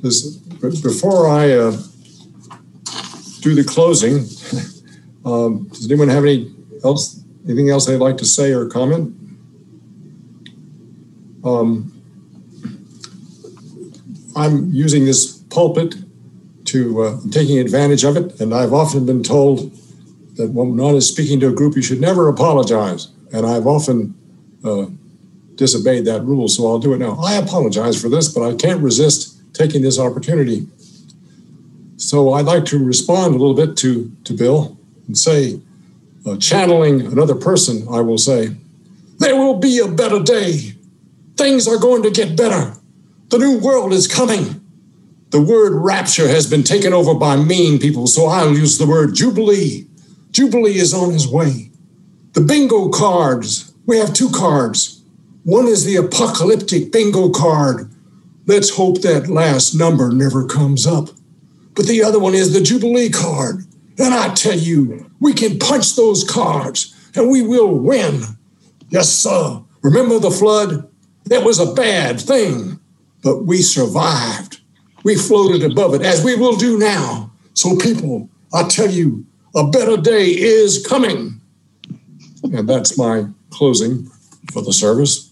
Before I do the closing, does anyone have anything else they'd like to say or comment? I'm using this pulpit to taking advantage of it, and I've often been told that when one is speaking to a group, you should never apologize, and I've often disobeyed that rule, so I'll do it now. I apologize for this, but I can't resist taking this opportunity. So I'd like to respond a little bit to Bill and say, channeling another person, I will say, there will be a better day. Things are going to get better. The new world is coming. The word rapture has been taken over by mean people, so I'll use the word jubilee. Jubilee is on his way. The bingo cards, we have 2 cards. One is the apocalyptic bingo card. Let's hope that last number never comes up. But the other one is the jubilee card. And I tell you, we can punch those cards and we will win. Yes, sir. Remember the flood? That was a bad thing, but we survived. We floated above it, as we will do now. So people, I tell you, a better day is coming. And that's my closing for the service.